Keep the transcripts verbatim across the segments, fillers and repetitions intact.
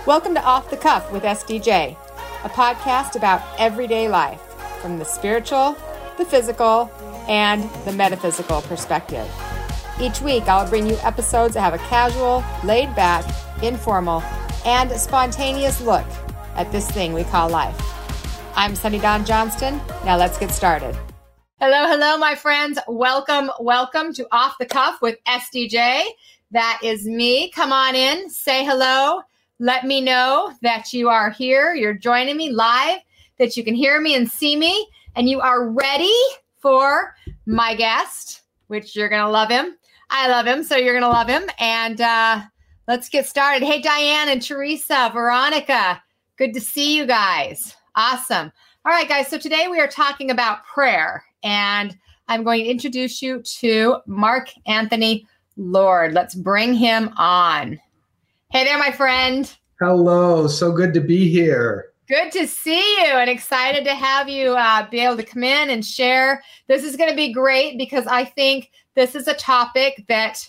Welcome to Off the Cuff with S D J, a podcast about everyday life from the spiritual, the physical, and the metaphysical perspective. Each week, I'll bring you episodes that have a casual, laid-back, informal, and spontaneous look at this thing we call life. I'm Sunny Dawn Johnston. Now let's get started. Hello, hello, my friends. Welcome, welcome to Off the Cuff with S D J. That is me. Come on in, say hello. Let me know that you are here. You're joining me live, that you can hear me and see me, and you are ready for my guest, which you're going to love him. I love him, so you're going to love him. And uh, let's get started. Hey, Diane and Teresa, Veronica, good to see you guys. Awesome. All right, guys, so today we are talking about prayer, and I'm going to introduce you to Mark Anthony Lord. Let's bring him on. Hey there, my friend. Hello. So good to be here. Good to see you and excited to have you uh, be able to come in and share. This is going to be great because I think this is a topic that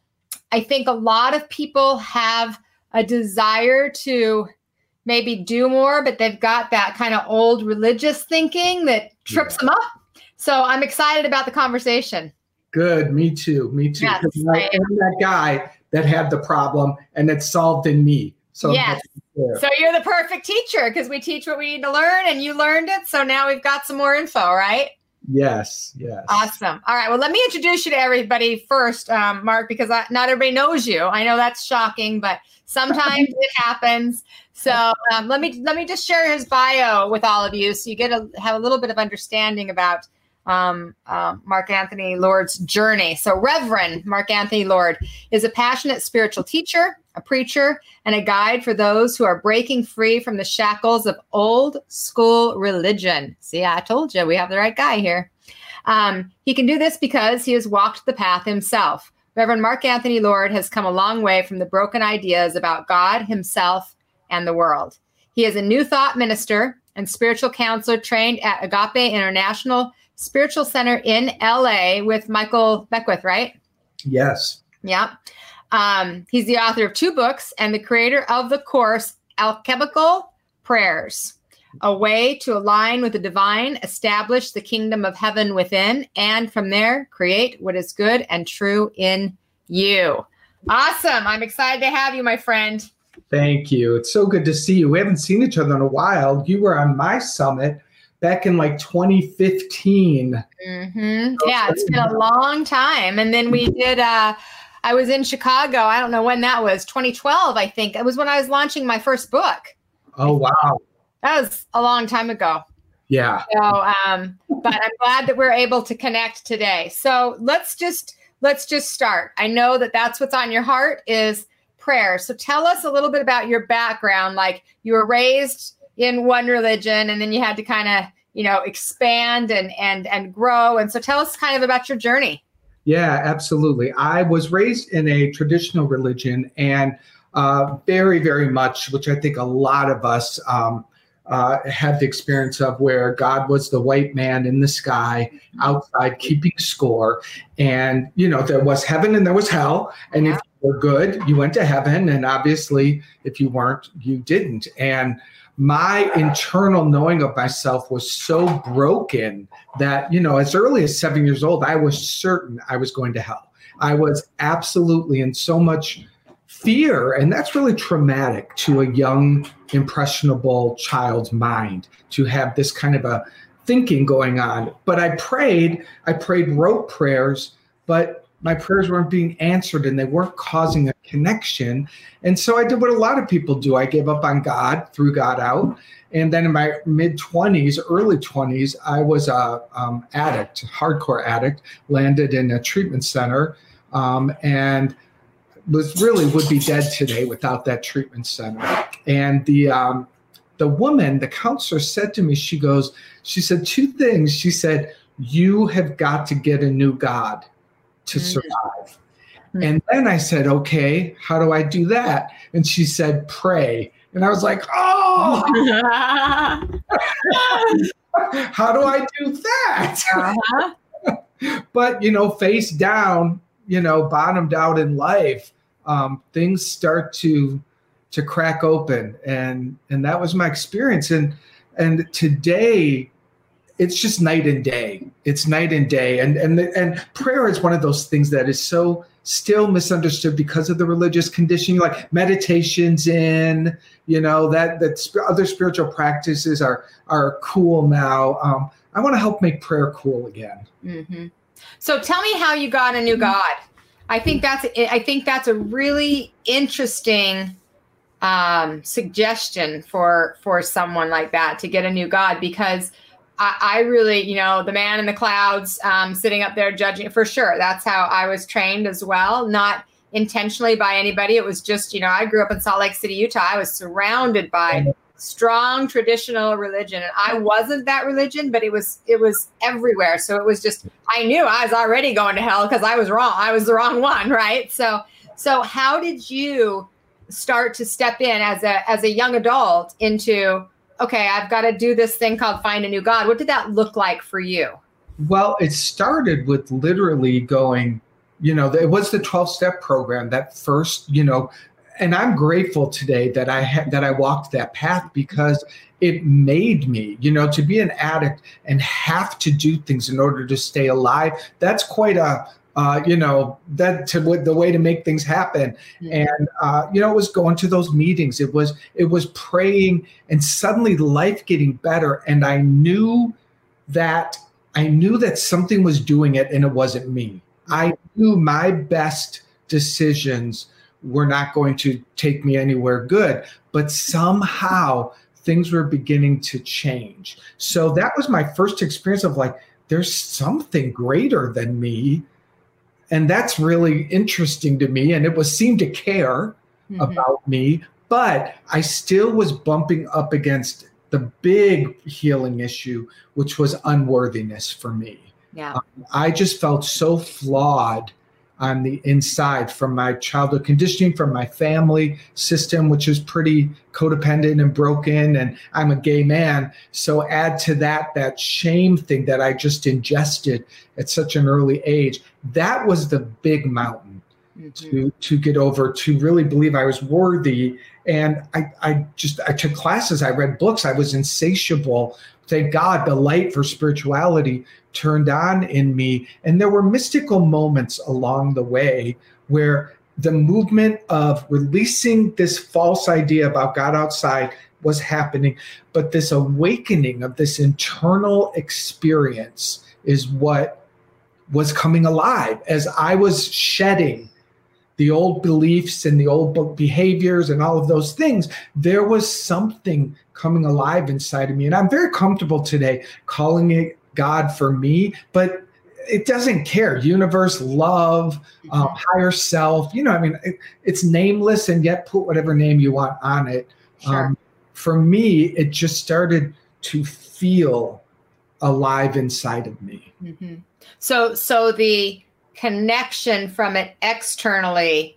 I think a lot of people have a desire to maybe do more, but they've got that kind of old religious thinking that trips yeah. them up. So I'm excited about the conversation. Good. Me too. Me too. Yes, I am that guy that had the problem and it's solved in me. So yes. So you're the perfect teacher because we teach what we need to learn and you learned it. So now we've got some more info, right? Yes. Yes. Awesome. All right. Well, let me introduce you to everybody first, um, Mark, because I, not everybody knows you. I know that's shocking, but sometimes it happens. So um, let me let me just share his bio with all of you so you get to have a little bit of understanding about Um, uh, Mark Anthony Lord's journey. So Reverend Mark Anthony Lord is a passionate spiritual teacher, a preacher, and a guide for those who are breaking free from the shackles of old school religion. See, I told you we have the right guy here. Um, he can do this because he has walked the path himself. Reverend Mark Anthony Lord has come a long way from the broken ideas about God, himself, and the world. He is a New Thought minister and spiritual counselor trained at Agape International Spiritual Center in L A with Michael Beckwith, right? Yes. Yeah. Um, he's the author of two books and the creator of the course, Alchemical Prayers, a way to align with the divine, establish the kingdom of heaven within, and from there, create what is good and true in you. Awesome. I'm excited to have you, my friend. Thank you. It's so good to see you. We haven't seen each other in a while. You were on my summit back in like twenty fifteen. Mm-hmm. Yeah, it's been a long time. And then we did, uh, I was in Chicago. I don't know when that was, twenty twelve, I think. It was when I was launching my first book. Oh, wow. That was a long time ago. Yeah. So, um, but I'm glad that we're able to connect today. So let's just, let's just start. I know that that's what's on your heart is prayer. So tell us a little bit about your background. Like you were raised in one religion and then you had to kind of, you know, expand and, and, and grow. And so tell us kind of about your journey. Yeah, absolutely. I was raised in a traditional religion and uh, very, very much, which I think a lot of us um, uh, had the experience of where God was the white man in the sky outside keeping score. And, you know, there was heaven and there was hell. And yeah. if you were good, you went to heaven. And obviously, if you weren't, you didn't. And my internal knowing of myself was so broken that, you know, as early as seven years old, I was certain I was going to hell. I was absolutely in so much fear. And that's really traumatic to a young, impressionable child's mind to have this kind of a thinking going on. But I prayed, I prayed rote prayers, but my prayers weren't being answered and they weren't causing a connection. And so I did what a lot of people do. I gave up on God, threw God out. And then in my mid twenties, early twenties, I was a um, addict, hardcore addict, landed in a treatment center um, and was really would be dead today without that treatment center. And the um, the woman, the counselor said to me, she goes, she said two things. She said, you have got to get a new God to survive. Mm-hmm. And then I said, okay, how do I do that? And she said, pray. And I was like, oh, how do I do that? Uh-huh. But, you know, face down, you know, bottomed out in life, um, things start to to crack open. And, and that was my experience. And, and today it's just night and day. It's night and day. And, and, and prayer is one of those things that is so still misunderstood because of the religious conditioning, like meditation's in, you know, that, that sp- other spiritual practices are, are cool now. Um, I want to help make prayer cool again. Mm-hmm. So tell me how you got a new God. I think that's, I think that's a really interesting um, suggestion for, for someone like that to get a new God, because I, I really, you know, the man in the clouds, um, sitting up there judging, for sure. That's how I was trained as well. Not intentionally by anybody. It was just, you know, I grew up in Salt Lake City, Utah. I was surrounded by strong traditional religion. And I wasn't that religion, but it was, it was everywhere. So it was just, I knew I was already going to hell because I was wrong. I was the wrong one. Right. So, so how did you start to step in as a, as a young adult into, okay, I've got to do this thing called Find a New God? What did that look like for you? Well, it started with literally going, you know, it was the twelve-step program, that first, you know, and I'm grateful today that I had, that I walked that path, because it made me, you know, to be an addict and have to do things in order to stay alive. That's quite a, uh, you know, that to the way to make things happen. Mm-hmm. And, uh, you know, it was going to those meetings. It was, it was praying, and suddenly life getting better. And I knew that, I knew that something was doing it, and it wasn't me. I knew my best decisions were not going to take me anywhere good, but somehow things were beginning to change. So that was my first experience of like, there's something greater than me. And that's really interesting to me. And it was seemed to care mm-hmm. about me, but I still was bumping up against the big healing issue, which was unworthiness for me. Yeah. Um, I just felt so flawed on the inside from my childhood conditioning, from my family system, which is pretty codependent and broken. And I'm a gay man. So add to that, that shame thing that I just ingested at such an early age. That was the big mountain mm-hmm. to, to get over, to really believe I was worthy. And I, I just, I took classes, I read books, I was insatiable. Thank God the light for spirituality turned on in me. And there were mystical moments along the way where the movement of releasing this false idea about God outside was happening, but this awakening of this internal experience is what was coming alive as I was shedding the old beliefs and the old behaviors and all of those things. There was something coming alive inside of me. And I'm very comfortable today calling it God for me, but it doesn't care. Universe, love, mm-hmm. um, higher self, you know, I mean, it, it's nameless, and yet put whatever name you want on it. Sure. Um, for me, it just started to feel alive inside of me. Mm-hmm. So, so the connection from it externally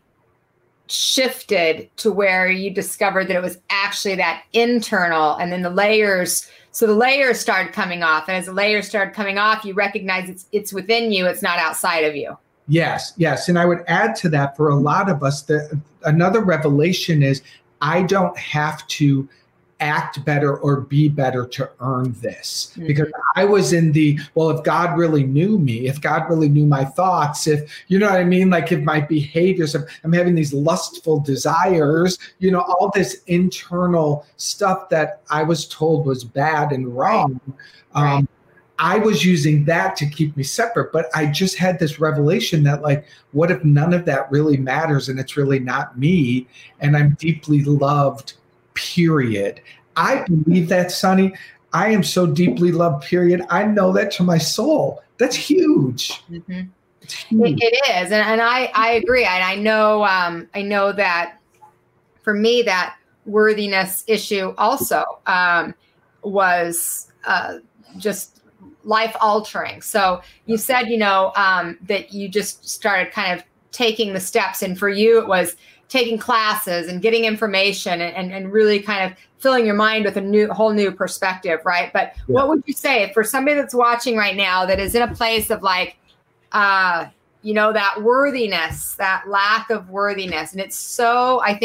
shifted to where you discovered that it was actually that internal, and then the layers. So the layers started coming off, and as the layers started coming off, you recognize it's it's within you. It's not outside of you. Yes, yes. And I would add to that, for a lot of us, that another revelation is I don't have to act better or be better to earn this. Mm-hmm. Because I was in the, well, if God really knew me, if God really knew my thoughts, if, you know what I mean? Like if my behaviors, if I'm having these lustful desires, you know, all this internal stuff that I was told was bad and wrong. Right. Um, right. I was using that to keep me separate, but I just had this revelation that like, what if none of that really matters and it's really not me, and I'm deeply loved, period. I believe that, Sonny. I am so deeply loved, period. I know that to my soul. That's huge. Mm-hmm. It's huge. It, it is. And, and I, I agree. And I know, um, I know that for me, that worthiness issue also um, was uh, just life altering. So you said, you know, um, that you just started kind of taking the steps. And for you, it was taking classes and getting information and, and, and really kind of filling your mind with a new, whole new perspective, right? But yeah. What would you say for somebody that's watching right now that is in a place of like, uh, you know, that worthiness, that lack of worthiness? And it's so, I think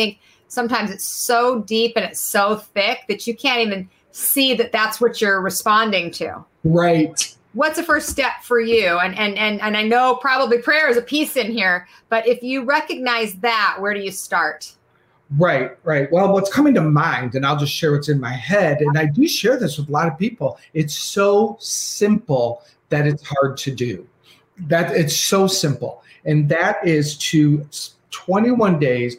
sometimes it's so deep and it's so thick that you can't even see that that's what you're responding to. Right. What's the first step for you? And, and, and, and I know probably prayer is a piece in here, but if you recognize that, where do you start? Right, right. Well, what's coming to mind, and I'll just share what's in my head, and I do share this with a lot of people. It's so simple that it's hard to do. That it's so simple. And that is to twenty-one days,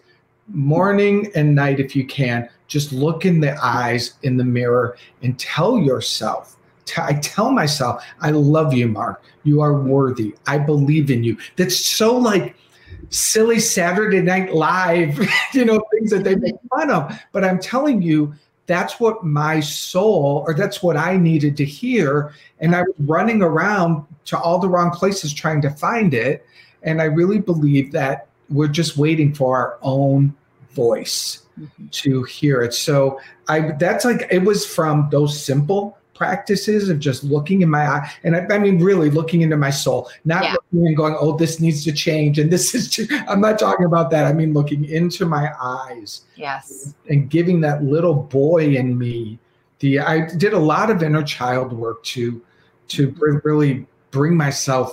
morning and night, if you can, just look in the eyes in the mirror and tell yourself, t- I tell myself, I love you, Mark. You are worthy. I believe in you. That's so like silly Saturday Night Live, you know, things that they make fun of. But I'm telling you, that's what my soul, or that's what I needed to hear. And I was running around to all the wrong places trying to find it. And I really believe that we're just waiting for our own voice mm-hmm. to hear it. So I, that's like, it was from those simple practices of just looking in my eye. And I, I mean, really looking into my soul, not yeah. looking and going, oh, this needs to change. And this is, too, I'm not talking about that. I mean, looking into my eyes. Yes. And giving that little boy in me, the, I did a lot of inner child work to, to really bring myself,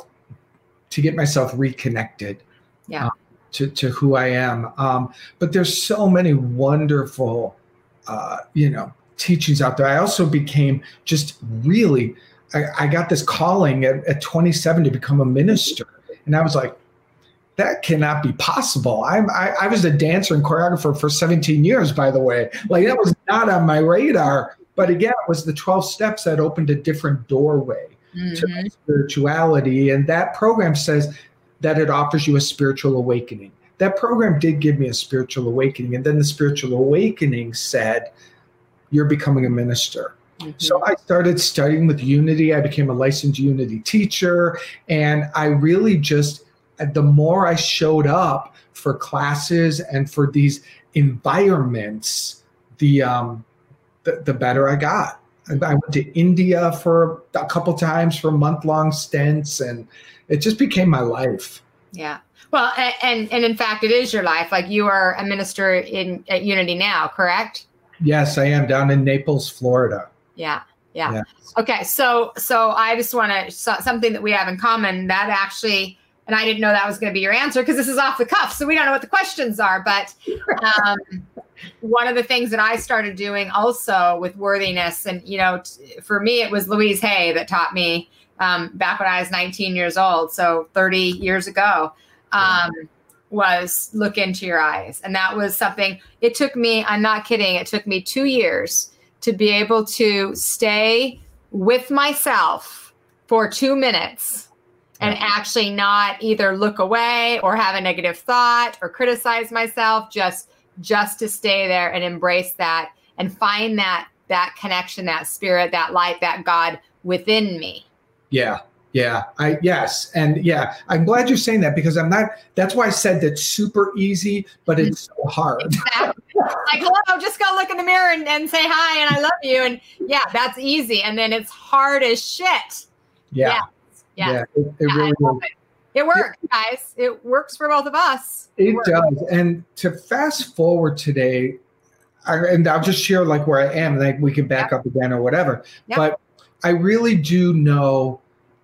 to get myself reconnected yeah. uh, to, to who I am. Um, but there's so many wonderful, uh, you know, teachings out there. I also became just really, I, I got this calling at, at twenty-seven to become a minister. And I was like, that cannot be possible. I'm, I, I was a dancer and choreographer for seventeen years, by the way. Like that was not on my radar. But again, it was the twelve steps that opened a different doorway mm-hmm. to my spirituality. And that program says that it offers you a spiritual awakening. That program did give me a spiritual awakening. And then the spiritual awakening said, you're becoming a minister. Mm-hmm. So I started studying with Unity. I became a licensed Unity teacher. And I really just, the more I showed up for classes and for these environments, the um, the, the better I got. I went to India for a couple times for month-long stints, and it just became my life. Yeah. Well, and and in fact, it is your life. Like you are a minister in at Unity now, correct? Yes, I am down in Naples, Florida. Yeah. Yeah. Yes. Okay. So, so I just want to, so, something that we have in common that actually, and I didn't know that was going to be your answer because this is off the cuff. So we don't know what the questions are, but um, one of the things that I started doing also with worthiness, and, you know, t- for me, it was Louise Hay that taught me um, back when I was nineteen years old. So thirty years ago. Um, yeah. was look into your eyes. And that was something, it took me, I'm not kidding, it took me two years to be able to stay with myself for two minutes and yeah. actually not either look away or have a negative thought or criticize myself, just, just to stay there and embrace that and find that, that connection, that spirit, that light, that God within me. Yeah. Yeah, I yes. And yeah, I'm glad you're saying that because I'm not, that's why I said that's super easy, but it's so hard. Exactly. Like, hello, just go look in the mirror and, and say hi and I love you. And yeah, that's easy. And then it's hard as shit. Yeah. Yeah. yeah. It, it yeah, really is. It. it works, guys. It works for both of us. It, it does. And to fast forward today, I, and I'll just share like where I am, like we can back yep. up again or whatever. Yep. But I really do know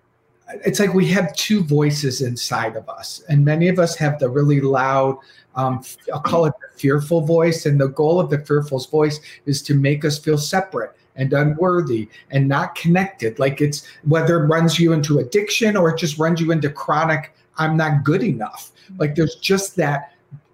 it's like we have two voices inside of us, and many of us have the really loud, um, I'll call it the fearful voice. And the goal of the fearful voice is to make us feel separate and unworthy and not connected. Like it's whether it runs you into addiction or it just runs you into chronic, I'm not good enough. Like there's just that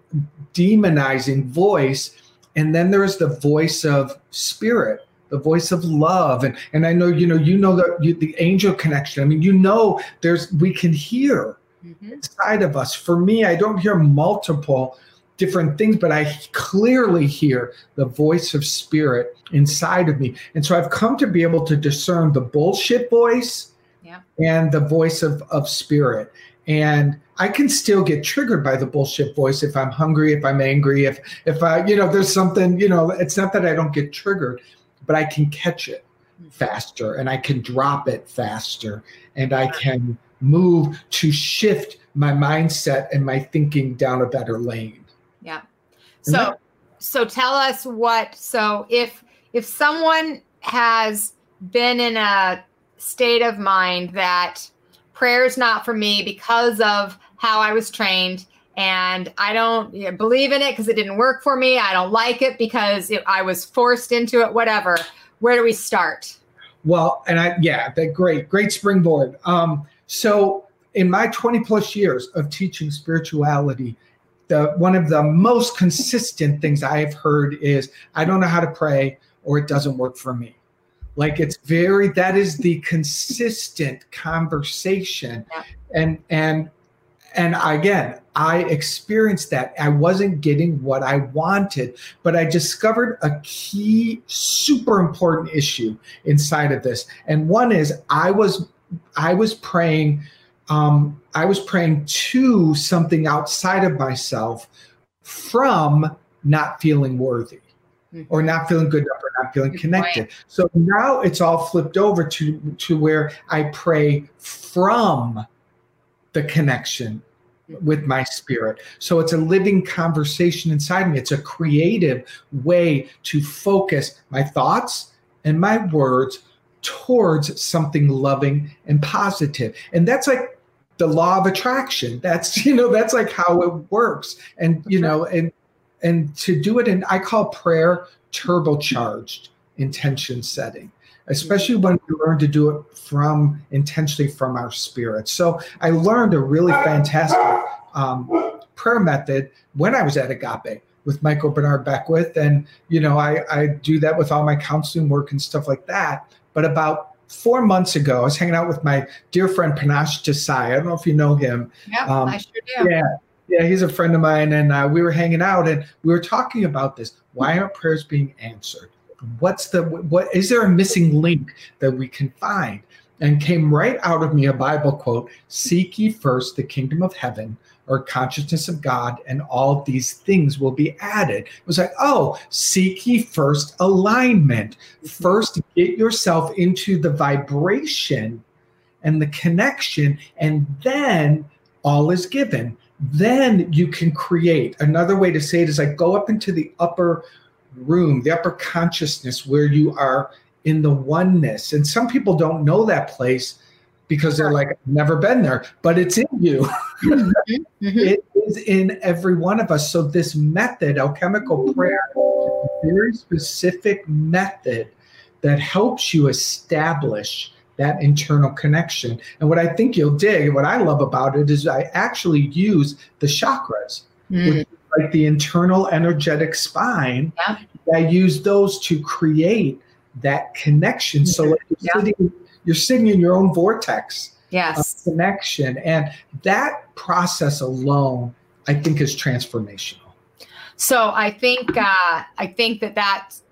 demonizing voice. And then there's the voice of spirit, the voice of love. And, and I know, you know, you know, the, you, the angel connection. I mean, you know, there's, we can hear mm-hmm. inside of us. For me, I don't hear multiple different things, but I clearly hear the voice of spirit inside of me. And so I've come to be able to discern the bullshit voice yeah. and the voice of, of spirit. And I can still get triggered by the bullshit voice if I'm hungry, if I'm angry, if, if I, you know, there's something, you know, it's not that I don't get triggered, but I can catch it faster and I can drop it faster and I can move to shift my mindset and my thinking down a better lane. Yeah. So, so tell us what, so if, if someone has been in a state of mind that prayer is not for me because of how I was trained, and I don't you know, believe in it because it didn't work for me. I don't like it because it, I was forced into it, whatever. Where do we start? Well, and I, yeah, that great, great springboard. Um, so in my twenty plus years of teaching spirituality, the one of the most consistent things I have heard is, I don't know how to pray, or it doesn't work for me. Like it's very, that is the consistent conversation. Yeah. And, and, and again, I experienced that. I wasn't getting what I wanted, but I discovered a key, super important issue inside of this. And one is I was, I was praying, um, I was praying to something outside of myself from not feeling worthy. Or not feeling good enough, or not feeling connected. So now it's all flipped over to, to where I pray from the connection with my spirit. So it's a living conversation inside me. It's a creative way to focus my thoughts and my words towards something loving and positive. And that's like the law of attraction. That's, you know, that's like how it works. And, you know, and And to do it in, I call prayer turbocharged intention setting, especially when we learn to do it from intentionally from our spirit. So I learned a really fantastic um, prayer method when I was at Agape with Michael Bernard Beckwith. And, you know, I, I do that with all my counseling work and stuff like that. But about four months ago, I was hanging out with my dear friend Panache Desai. I don't know if you know him. Yeah, um, I sure do. Yeah. Yeah, he's a friend of mine, and uh, we were hanging out, and we were talking about this. Why aren't prayers being answered? What's the what? Is there a missing link that we can find? And came right out of me a Bible quote: "Seek ye first the kingdom of heaven, or consciousness of God, and all these things will be added." It was like, oh, seek ye first alignment. First, get yourself into the vibration and the connection, and then all is given. Then you can create. Another way to say it is like go up into the upper room, the upper consciousness where you are in the oneness. And some people don't know that place because they're like, I've never been there, but it's in you. Mm-hmm. It is in every one of us. So this method, alchemical prayer, is a very specific method that helps you establish that internal connection. And what I think you'll dig, what I love about it is I actually use the chakras, mm. which is like the internal energetic spine. Yeah. I use those to create that connection. So like you're, yeah. sitting, you're sitting in your own vortex yes. of connection. And that process alone, I think, is transformational. So I think, uh, I think that that's,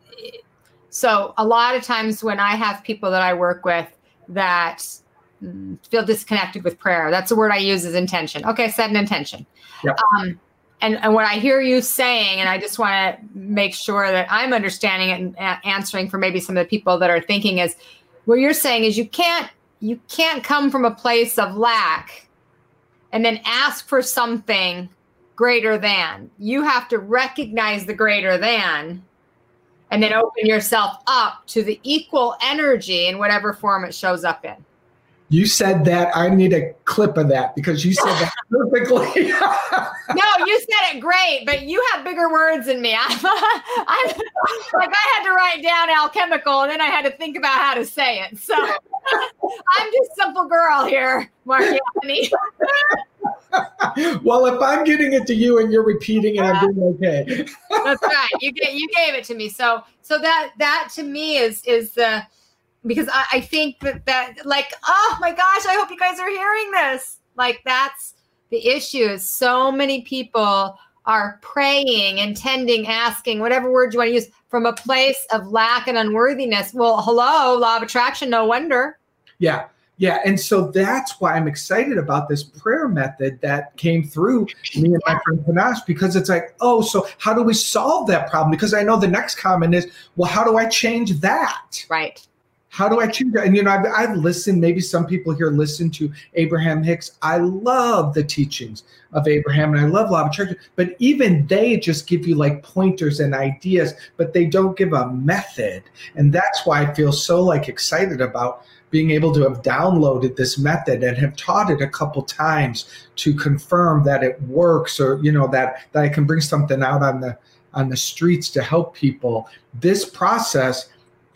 so a lot of times when I have people that I work with that feel disconnected with prayer, that's the word I use, is intention. Okay, set an intention. Yep. Um, and, and what I hear you saying, and I just want to make sure that I'm understanding it and a- answering for maybe some of the people that are thinking, is what you're saying is you can't you can't come from a place of lack and then ask for something greater than. You have to recognize the greater than, and then open yourself up to the equal energy in whatever form it shows up in. You said that. I need a clip of that because you said that perfectly. No, you said it great, but you have bigger words than me. I'm, I'm like, I had to write down alchemical, and then I had to think about how to say it. So I'm just simple girl here, Mark-Anthony. Well, if I'm getting it to you and you're repeating it, I'm doing okay. That's right. You get you gave it to me. So so that that to me is is the because I, I think that that like, oh my gosh, I hope you guys are hearing this. Like that's the issue, is so many people are praying, intending, asking, whatever word you want to use, from a place of lack and unworthiness. Well, hello, law of attraction, no wonder. Yeah. Yeah. And so that's why I'm excited about this prayer method that came through me and yeah. my friend Panache, because it's like, oh, so how do we solve that problem? Because I know the next comment is, well, how do I change that? Right. How do I change that? And, you know, I've, I've listened, maybe some people here listen to Abraham Hicks. I love the teachings of Abraham, and I love a lot of churches, but even they just give you like pointers and ideas, but they don't give a method. And that's why I feel so like excited about being able to have downloaded this method and have taught it a couple times to confirm that it works, or, you know, that, that I can bring something out on the, on the streets to help people. This process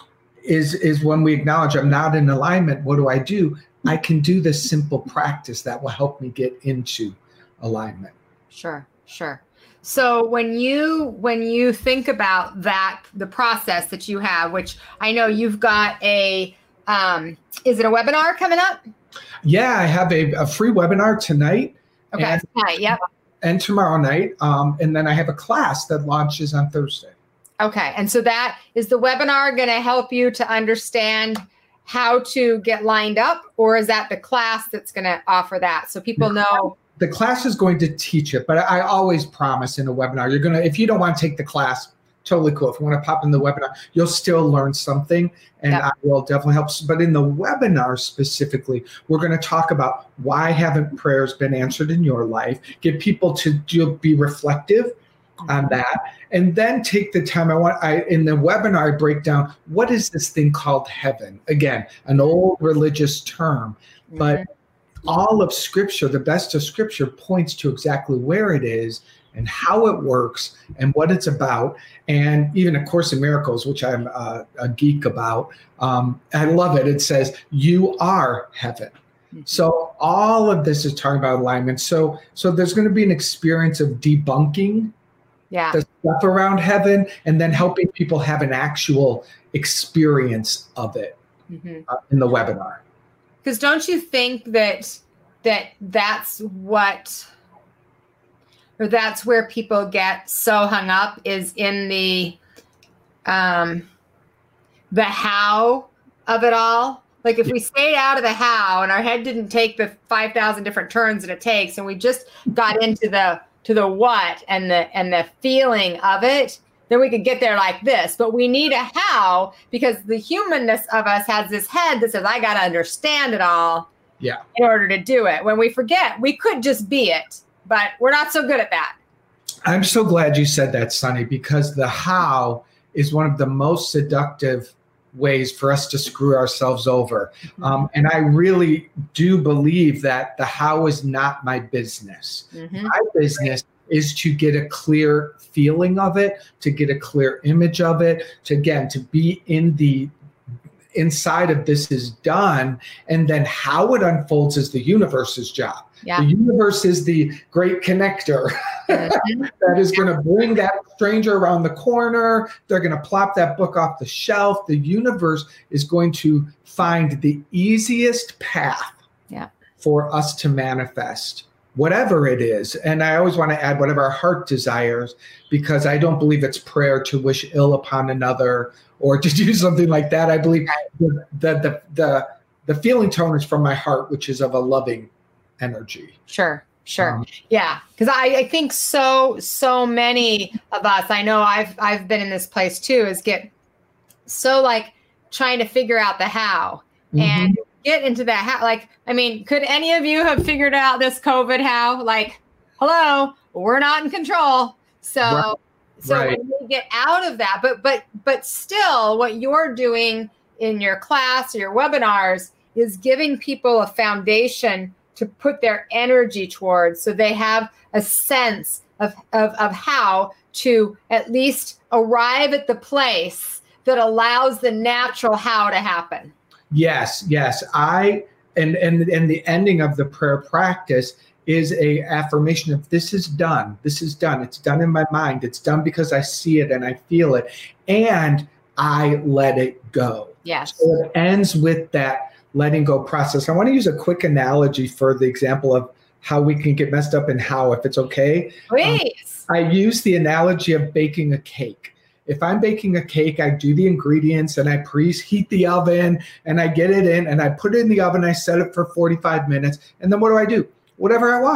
is, is when we acknowledge I'm not in alignment. What do I do? I can do this simple practice that will help me get into alignment. Sure, sure. So when you when you think about that, the process that you have, which I know you've got a, um, is it a webinar coming up? Yeah, I have a, a free webinar tonight. Okay, and, tonight, yep. And tomorrow night. Um, and then I have a class that launches on Thursday. Okay, and so that is the webinar going to help you to understand how to get lined up, or is that the class that's going to offer that so people know? The class is going to teach it, but I always promise in a webinar, you're going to, if you don't want to take the class, totally cool. If you want to pop in the webinar, you'll still learn something, and yep. I will definitely help. But in the webinar specifically, we're going to talk about why haven't prayers been answered in your life, get people to do, be reflective on that, and then take the time. I want, I in the webinar, I break down what is this thing called heaven? Again, an old religious term, but mm-hmm. all of Scripture, the best of Scripture, points to exactly where it is and how it works and what it's about. And even A Course in Miracles, which I'm uh, a geek about, um, I love it. It says, you are heaven. Mm-hmm. So all of this is talking about alignment. So, so there's going to be an experience of debunking yeah. the stuff around heaven, and then helping people have an actual experience of it mm-hmm. uh, in the webinar. Because don't you think that that that's what, or that's where people get so hung up, is in the um, the how of it all? Like if we stayed out of the how and our head didn't take the five thousand different turns that it takes, and we just got into the to the what and the and the feeling of it, then we could get there like this. But we need a how, because the humanness of us has this head that says, I got to understand it all yeah. in order to do it. When we forget, we could just be it, but we're not so good at that. I'm so glad you said that, Sunny, because the how is one of the most seductive ways for us to screw ourselves over. Mm-hmm. Um, and I really do believe that the how is not my business. Mm-hmm. My business is to get a clear feeling of it, to get a clear image of it, to, again, to be in the inside of this is done. And then how it unfolds is the universe's job. Yeah. The universe is the great connector mm-hmm. that is going to bring that stranger around the corner. They're going to plop that book off the shelf. The universe is going to find the easiest path yeah. for us to manifest whatever it is. And I always want to add whatever our heart desires, because I don't believe it's prayer to wish ill upon another or to do something like that. I believe the the the the, the feeling tone is from my heart, which is of a loving energy. Sure, sure. Um, yeah. Because I, I think so, so many of us, I know I've I've been in this place too, is get so like trying to figure out the how mm-hmm. and get into that how. Like, I mean, could any of you have figured out this COVID how? Like, hello, we're not in control. So right. so right. when we get out of that, but but but still what you're doing in your class or your webinars is giving people a foundation to put their energy towards, so they have a sense of, of, of how to at least arrive at the place that allows the natural how to happen. Yes, yes. I and and and the ending of the prayer practice is a affirmation of this is done. This is done. It's done in my mind. It's done because I see it and I feel it, and I let it go. Yes. So it ends with that letting go process. I want to use a quick analogy for the example of how we can get messed up and how, if it's okay. Please. Um, I use the analogy of baking a cake. If I'm baking a cake, I do the ingredients and I preheat the oven and I get it in and I put it in the oven. I set it for forty-five minutes. And then what do I do? Whatever I want.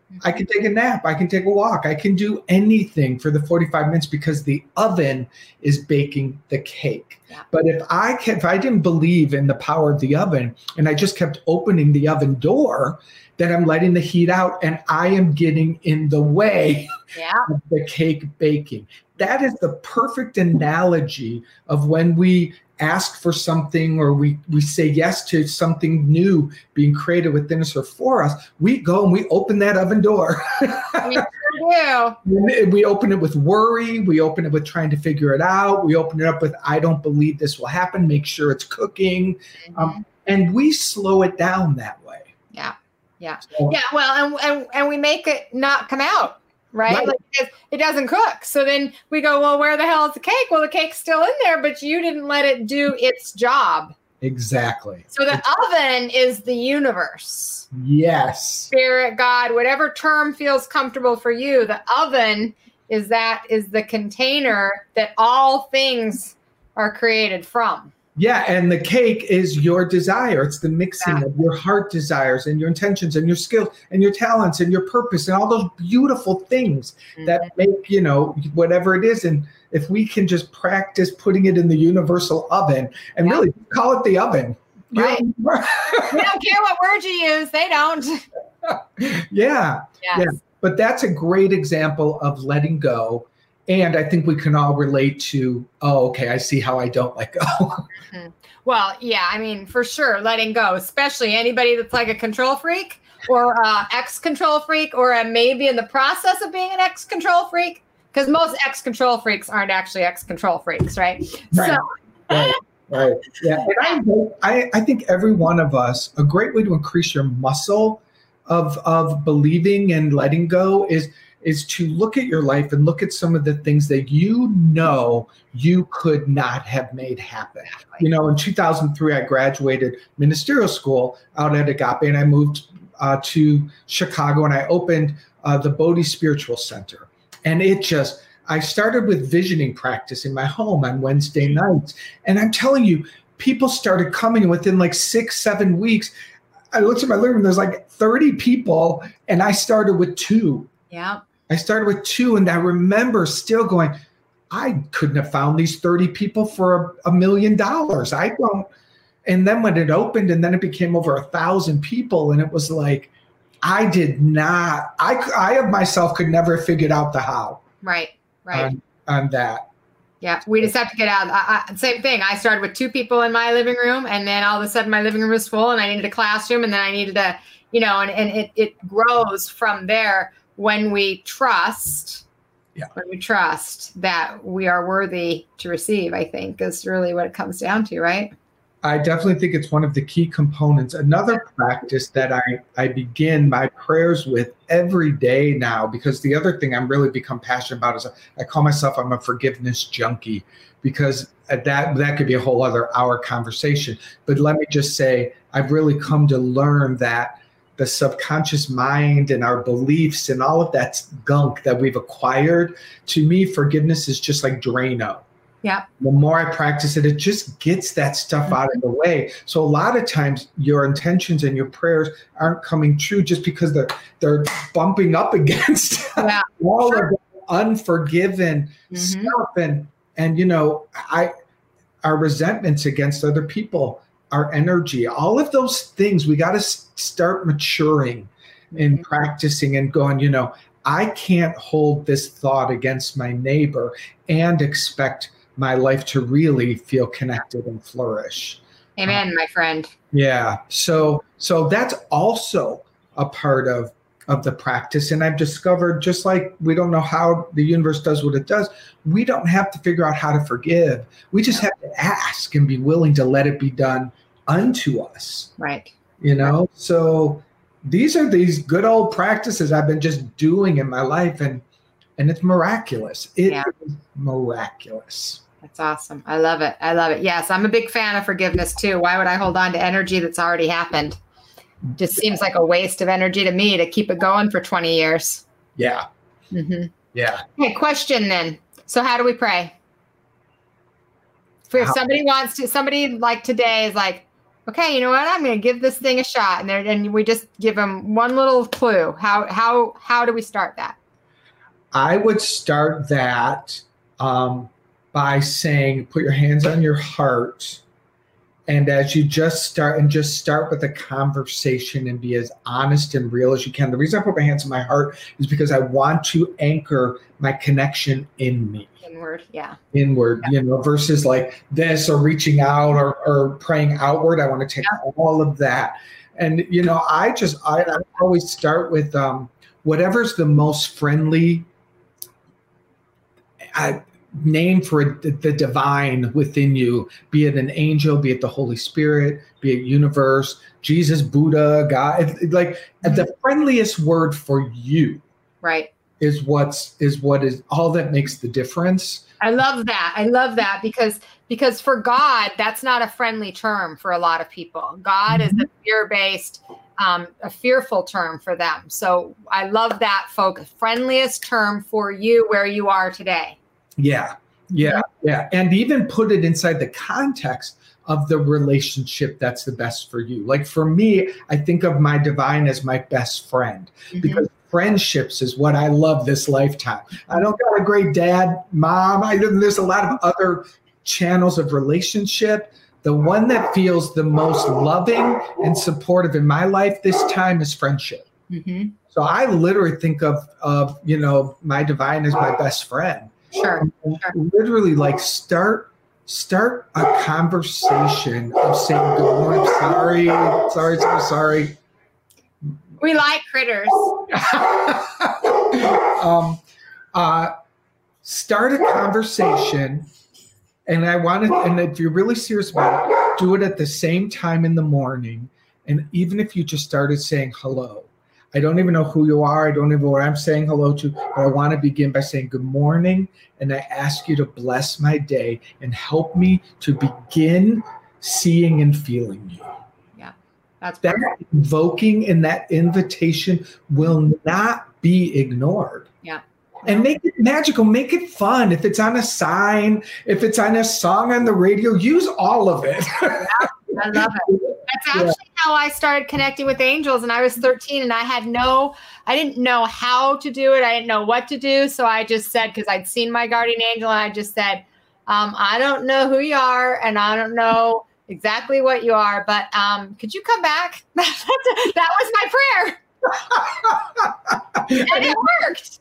I can take a nap. I can take a walk. I can do anything for the forty-five minutes because the oven is baking the cake. Yeah. But if I can, if I didn't believe in the power of the oven and I just kept opening the oven door, then I'm letting the heat out and I am getting in the way yeah. of the cake baking. That is the perfect analogy of when we ask for something or we, we say yes to something new being created within us or for us. We go and we open that oven door. We sure do. We open it with worry. We open it with trying to figure it out. We open it up with, I don't believe this will happen. Make sure it's cooking. Mm-hmm. Um, and we slow it down that way. Yeah. Yeah. So, yeah. Well, and, and, and we make it not come out. Right? Right. Like it, it doesn't cook. So then we go, well, where the hell is the cake? Well, the cake's still in there, but you didn't let it do its job. Exactly. So the it's, oven is the universe. Yes. Spirit, God, whatever term feels comfortable for you. The oven is that is the container that all things are created from. Yeah, and the cake is your desire. It's the mixing yeah. of your heart desires and your intentions and your skills and your talents and your purpose and all those beautiful things mm-hmm. that make, you know, whatever it is. And if we can just practice putting it in the universal oven and yeah. really call it the oven. Right. You know? We don't care what word you use. They don't. yeah. Yes. Yeah. But that's a great example of letting go. And I think we can all relate to, oh, okay, I see how I don't let go. Mm-hmm. Well, yeah, I mean, for sure, letting go, especially anybody that's like a control freak or a ex-control freak or a maybe in the process of being an ex-control freak, because most ex-control freaks aren't actually ex-control freaks, right? Right. So, right. Right. Yeah. And I, I, I think every one of us, a great way to increase your muscle of of believing and letting go is is to look at your life and look at some of the things that you know you could not have made happen. You know, in two thousand three, I graduated ministerial school out at Agape, and I moved uh, to Chicago, and I opened uh, the Bodhi Spiritual Center. And it just, I started with visioning practice in my home on Wednesday nights. And I'm telling you, people started coming within like six, seven weeks. I looked at my living room, there's like thirty people, and I started with two. Yeah. I started with two, and I remember still going, I couldn't have found these thirty people for a, a million dollars. I don't. And then when it opened, and then it became over a thousand people, and it was like, I did not, I, I of myself could never have figured out the how. Right, right. On, on that. Yeah, we just have to get out. I, I, same thing. I started with two people in my living room, and then all of a sudden my living room was full, and I needed a classroom, and then I needed a, you know, and, and it, it grows from there. When we trust, yeah. when we trust that we are worthy to receive, I think is really what it comes down to, right? I definitely think it's one of the key components. Another practice that I, I begin my prayers with every day now, because the other thing I'm really become passionate about is I call myself, I'm a forgiveness junkie, because that, that could be a whole other hour conversation. But let me just say, I've really come to learn that the subconscious mind and our beliefs and all of that gunk that we've acquired, to me, forgiveness is just like Drano. Yeah. The more I practice it, it just gets that stuff mm-hmm. out of the way. So a lot of times your intentions and your prayers aren't coming true just because they're they're bumping up against yeah. all sure. of the unforgiven mm-hmm. stuff. And and you know, I our resentments against other people, our energy, all of those things, we got to start maturing and mm-hmm. practicing and going, you know, I can't hold this thought against my neighbor and expect my life to really feel connected and flourish. Amen, um, my friend. Yeah. So, so that's also a part of, of the practice. And I've discovered, just like we don't know how the universe does what it does, we don't have to figure out how to forgive. We just have to ask and be willing to let it be done unto us. Right. You know, right. So these are these good old practices I've been just doing in my life, and and it's miraculous. It yeah. is miraculous. That's awesome. I love it. I love it. Yes, I'm a big fan of forgiveness too. Why would I hold on to energy that's already happened? Just seems like a waste of energy to me to keep it going for twenty years. Yeah. Mm-hmm. Yeah. Okay, question then. So how do we pray? If how? somebody wants to, somebody like today is like, okay, you know what? I'm going to give this thing a shot. And there, and we just give them one little clue. How, how, how do we start that? I would start that um, by saying, put your hands on your heart. And as you just start and just start with a conversation and be as honest and real as you can. The reason I put my hands on my heart is because I want to anchor my connection in me. Inward, yeah. Inward, yeah. You know, versus like this or reaching out or, or praying outward. I want to take yeah. all of that. And, you know, I just, I, I always start with um, whatever's the most friendly I, name for the, the divine within you, be it an angel, be it the Holy Spirit, be it universe, Jesus, Buddha, God, like mm-hmm. the friendliest word for you. Right. Is what's is what is all that makes the difference. I love that. I love that because because for God, that's not a friendly term for a lot of people. God mm-hmm. is a fear-based, um, a fearful term for them. So I love that, folks. Friendliest term for you where you are today. Yeah, yeah, mm-hmm. yeah. And even put it inside the context of the relationship that's the best for you. Like for me, I think of my divine as my best friend mm-hmm. because friendships is what I love this lifetime. I don't got a great dad, mom. I there's a lot of other channels of relationship. The one that feels the most loving and supportive in my life this time is friendship. Mm-hmm. So I literally think of, of, you know, my divine as my best friend. Sure. And sure. Literally like start, start a conversation of saying, good morning, sorry, sorry, sorry, sorry. We like critters. um, uh, start a conversation, and I want to. And if you're really serious about it, do it at the same time in the morning. And even if you just started saying hello, I don't even know who you are. I don't even know what I'm saying hello to, but I want to begin by saying good morning, and I ask you to bless my day and help me to begin seeing and feeling you. That's that invoking and that invitation will not be ignored. Yeah. And make it magical, make it fun. If it's on a sign, if it's on a song on the radio, use all of it. Yeah, I love it. That's actually yeah. how I started connecting with angels. And I was thirteen and I had no, I didn't know how to do it. I didn't know what to do. So I just said, because I'd seen my guardian angel, and I just said, um, I don't know who you are, and I don't know exactly what you are, but um, could you come back? That was my prayer. And it worked.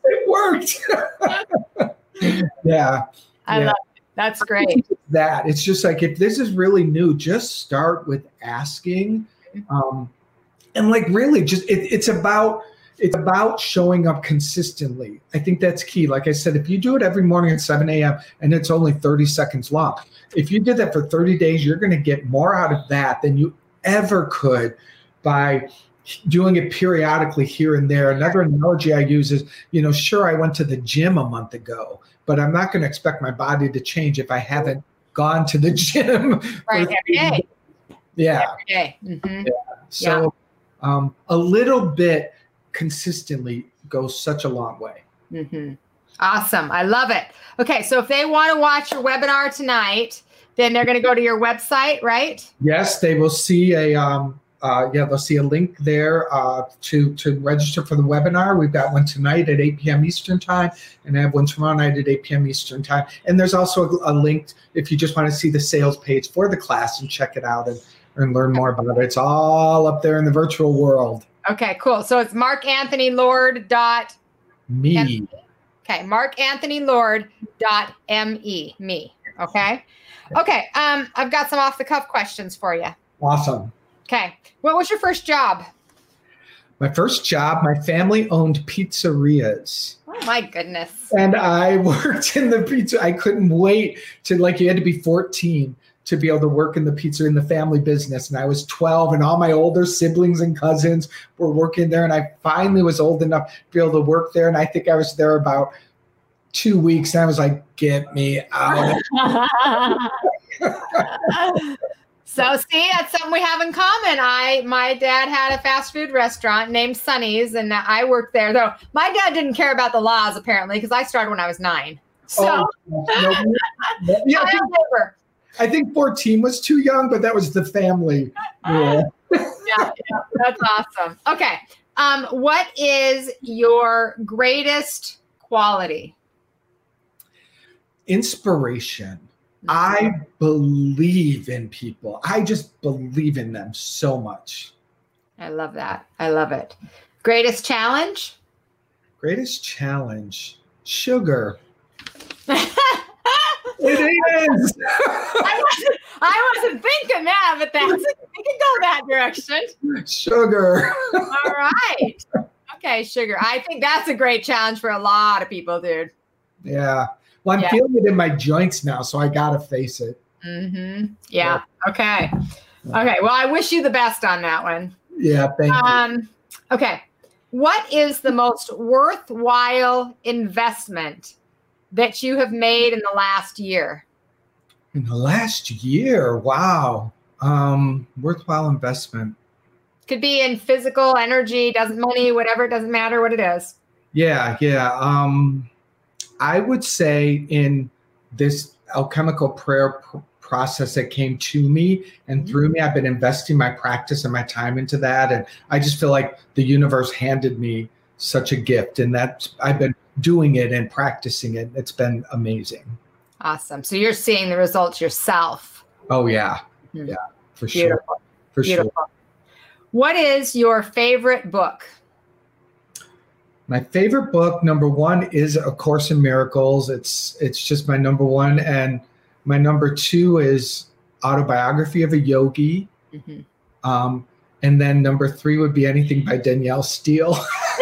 It worked. yeah. I yeah. love it. That's great. That it's just like, if this is really new, just start with asking. Um, and like, really just, it, it's about, it's about showing up consistently. I think that's key. Like I said, if you do it every morning at seven a.m. and it's only thirty seconds long, if you did that for thirty days, you're going to get more out of that than you ever could by doing it periodically here and there. Another analogy I use is, you know, sure, I went to the gym a month ago, but I'm not going to expect my body to change if I haven't gone to the gym. Right, every day. Yeah. Every day. Mm-hmm. Yeah. So yeah. Um, a little bit consistently goes such a long way. Mm-hmm. Awesome. I love it. Okay. So if they want to watch your webinar tonight, then they're going to go to your website, right? Yes, they will see a, um, uh, yeah, they'll see a link there uh, to, to register for the webinar. We've got one tonight at eight p.m. Eastern time, and I have one tomorrow night at eight p.m. Eastern time. And there's also a, a link if you just want to see the sales page for the class and check it out and, and learn more about it. It's all up there in the virtual world. Okay, cool. So it's mark anthony lord dot me. Okay, mark anthony lord dot me. Me. Okay. Okay. Um, I've got some off the cuff questions for you. Awesome. Okay. What was your first job? My first job, my family owned pizzerias. Oh my goodness. And I worked in the pizza. I couldn't wait to, like, you had to be fourteen to be able to work in the pizza in the family business. And I was twelve, and all my older siblings and cousins were working there. And I finally was old enough to be able to work there. And I think I was there about two weeks. And I was like, get me out. So see, that's something we have in common. I, my dad had a fast food restaurant named Sonny's, and I worked there. Though my dad didn't care about the laws, apparently, because I started when I was nine. So, oh, no, no, yeah, child labor. I think fourteen was too young, but that was the family. Yeah, yeah, yeah, that's awesome. Okay. Um, what is your greatest quality? Inspiration. I believe in people. I just believe in them so much. I love that. I love it. Greatest challenge? Greatest challenge. Sugar. It is. I, wasn't, I wasn't thinking that, but that's we can go that direction. Sugar. All right. Okay, sugar. I think that's a great challenge for a lot of people, dude. Yeah. Well, I'm yeah. feeling it in my joints now, so I gotta face it. Mm-hmm. Yeah. Okay. Okay. Well, I wish you the best on that one. Yeah. Thank um, you. Okay. What is the most worthwhile investment that you have made in the last year? In the last year, wow. Um, worthwhile investment. Could be in physical energy, doesn't money, whatever, it doesn't matter what it is. Yeah, yeah. Um, I would say in this alchemical prayer pr- process that came to me and mm-hmm. through me, I've been investing my practice and my time into that. And I just feel like the universe handed me such a gift, and that I've been doing it and practicing it. It's been amazing. Awesome. So you're seeing the results yourself. Oh yeah. Mm-hmm. Yeah, for Beautiful. sure. For Beautiful. sure. What is your favorite book? My favorite book, number one, is A Course in Miracles. It's it's just my number one. And my number two is Autobiography of a Yogi. Mm-hmm. Um, and then number three would be anything by Danielle Steele.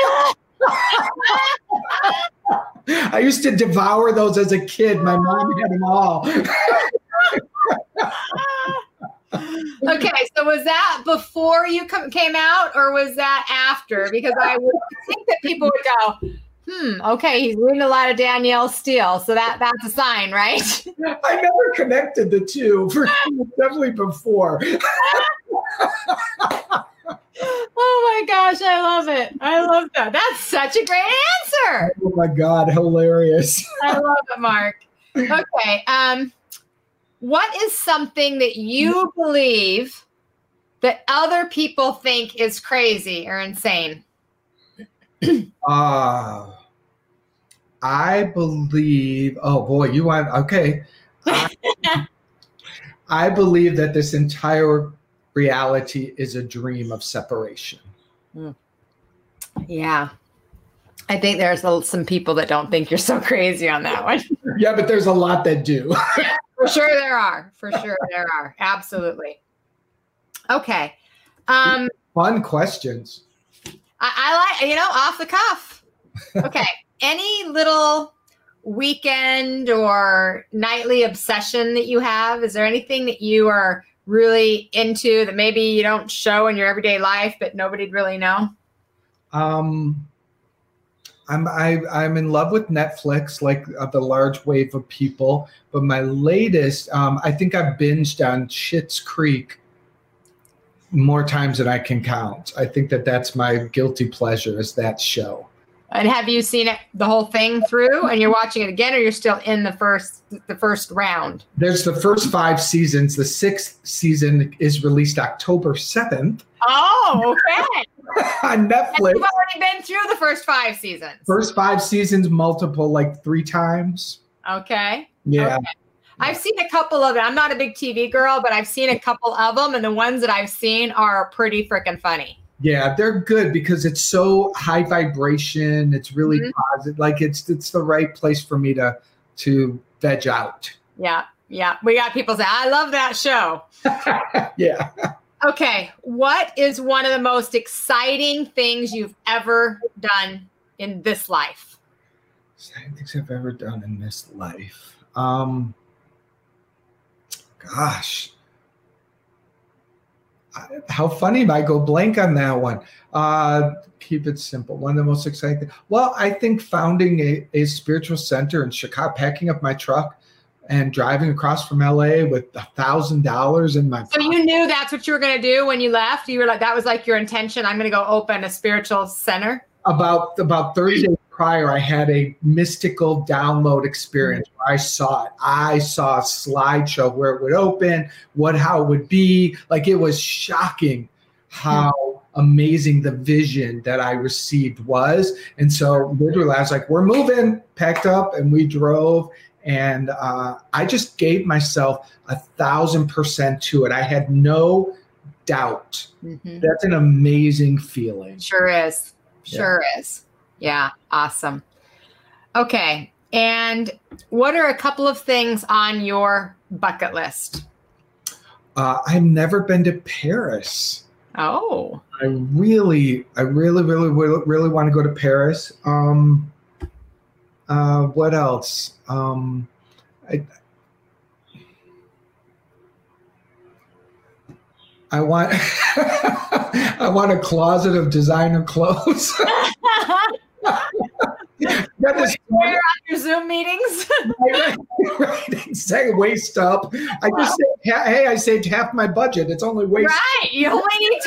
I used to devour those as a kid. My mom had them all. Okay, so was that before you com- came out, or was that after? Because I would think that people would go, hmm, okay, he's reading a lot of Danielle Steele, so that that's a sign, right? I never connected the two. For definitely before. Oh my gosh, I love it. I love that. That's such a great answer. Oh my God, hilarious. I love it, Mark. Okay. Um, what is something that you believe that other people think is crazy or insane? Uh, I believe, oh boy, you want, okay. I, I believe that this entire reality is a dream of separation. Yeah. I think there's some people that don't think you're so crazy on that one. Yeah, but there's a lot that do. For sure there are. For sure there are. Absolutely. Okay. Um, Fun questions. I, I like, you know, off the cuff. Okay. Any little weekend or nightly obsession that you have? Is there anything that you are really into that maybe you don't show in your everyday life, but nobody'd really know? Um, I'm I, I'm in love with Netflix, like uh, the large wave of people. But my latest, um, I think I've binged on Schitt's Creek more times than I can count. I think that that's my guilty pleasure, is that show. And have you seen it the whole thing through, and you're watching it again, or you're still in the first the first round? There's the first five seasons. The sixth season is released October seventh. Oh, okay. On Netflix. And you've already been through the first five seasons. First five seasons, multiple, like three times. Okay. Yeah. Okay. I've seen a couple of them. I'm not a big T V girl, but I've seen a couple of them, and the ones that I've seen are pretty freaking funny. Yeah, they're good because it's so high vibration. It's really mm-hmm. positive. Like it's it's the right place for me to to veg out. Yeah, yeah. We got people say, I love that show. Yeah. Okay. What is one of the most exciting things you've ever done in this life? Exciting things I've ever done in this life. Um, gosh. How funny if I go blank on that one. Uh, keep it simple. One of the most exciting things. Well, I think founding a, a spiritual center in Chicago, packing up my truck and driving across from L A with a thousand dollars in my So pocket. You knew that's what you were going to do when you left? You were like, that was like your intention. I'm going to go open a spiritual center. About, about thirty days prior, I had a mystical download experience where I saw it. I saw a slideshow where it would open, what, how it would be. Like, it was shocking how amazing the vision that I received was. And so literally I was like, we're moving, packed up, and we drove. And uh, I just gave myself a thousand percent to it. I had no doubt. Mm-hmm. That's an amazing feeling. Sure is. Sure yeah. is. Yeah. Awesome. Okay. And what are a couple of things on your bucket list? Uh, I've never been to Paris. Oh. I really, I really, really, really, really want to go to Paris. Um, uh, what else? Um, I, I want, I want a closet of designer clothes. That is where on your Zoom meetings. right, right, exactly. Waist up. I just saved, hey, I saved half my budget. It's only waist. Right, you only need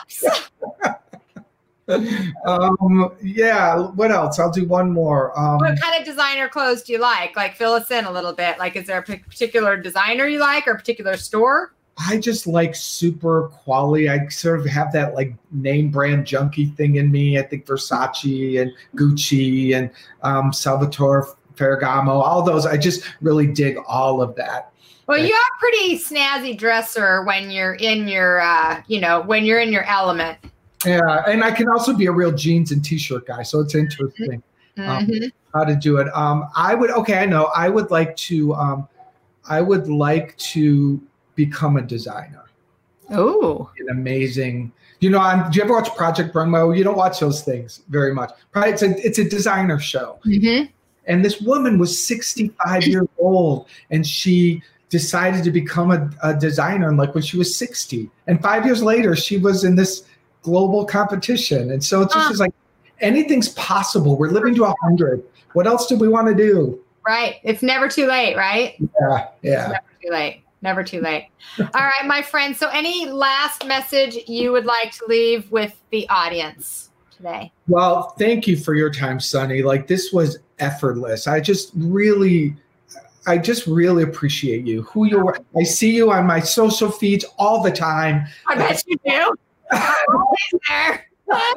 tops. um, yeah. What else? I'll do one more. Um, what kind of designer clothes do you like? Like, fill us in a little bit. Like, is there a particular designer you like, or a particular store? I just like super quality. I sort of have that like name brand junkie thing in me. I think Versace and Gucci and um, Salvatore Ferragamo, all those. I just really dig all of that. Well, you're a pretty snazzy dresser when you're in your, uh, you know, when you're in your element. Yeah, and I can also be a real jeans and t-shirt guy, so it's interesting mm-hmm. um, how to do it. Um, I would, okay, I know. I would like to, um, I would like to become a designer. Oh, an amazing. You know, I'm, do you ever watch Project Brunmo? You don't watch those things very much. Right? It's a it's a designer show. Mm-hmm. And this woman was sixty-five years old, and she decided to become a, a designer like when she was sixty. And five years later, she was in this global competition. And so it's just, uh, it's like anything's possible. We're living to a hundred. What else do we want to do? Right. It's never too late, right? Yeah. Yeah. It's never too late. Never too late. All right, my friend. So any last message you would like to leave with the audience today? Well, thank you for your time, Sunny. Like, this was effortless. I just really, I just really appreciate you, who you are. I see you on my social feeds all the time. I bet you do. I'm always there.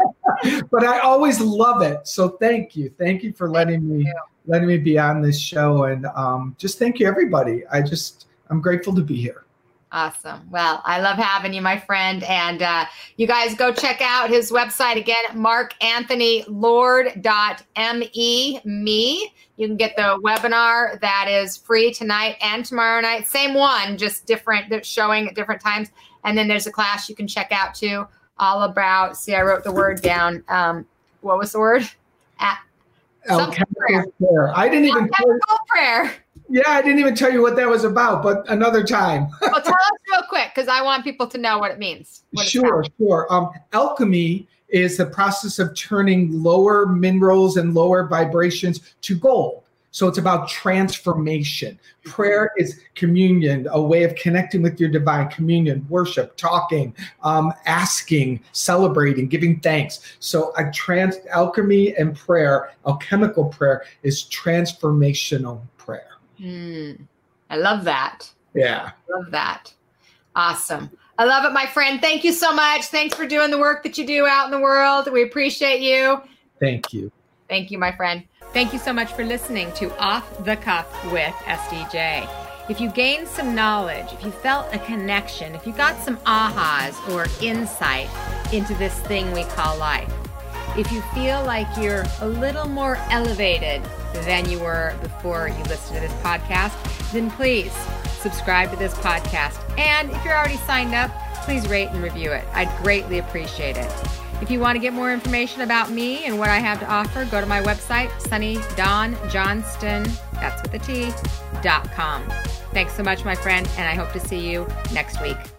But I always love it. So thank you. Thank you for letting me, letting me be on this show. And um, just thank you, everybody. I just, I'm grateful to be here. Awesome. Well, I love having you, my friend. And uh, you guys go check out his website again, mark anthony lord dot me. Me. You can get the webinar that is free tonight and tomorrow night. Same one, just different, they're showing at different times. And then there's a class you can check out too, all about, see, I wrote the word down. Um, what was the word? At, Alchemical prayer. prayer. I didn't even Alchemical prayer. Yeah, I didn't even tell you what that was about, but another time. Well, tell us real quick, because I want people to know what it means. Sure, sure. Um, alchemy is the process of turning lower minerals and lower vibrations to gold. So it's about transformation. Prayer is communion, a way of connecting with your divine, communion, worship, talking, um, asking, celebrating, giving thanks. So a trans alchemy and prayer, alchemical prayer, is transformational prayer. Mm, I love that. Yeah. I love that. Awesome. I love it, my friend. Thank you so much. Thanks for doing the work that you do out in the world. We appreciate you. Thank you. Thank you, my friend. Thank you so much for listening to Off the Cuff with S D J. If you gained some knowledge, if you felt a connection, if you got some ahas or insight into this thing we call life, if you feel like you're a little more elevated than you were before you listened to this podcast, then please subscribe to this podcast. And if you're already signed up, please rate and review it. I'd greatly appreciate it. If you want to get more information about me and what I have to offer, go to my website, Sunny Dawn Johnston, that's with a T, dot com. Thanks so much, my friend, and I hope to see you next week.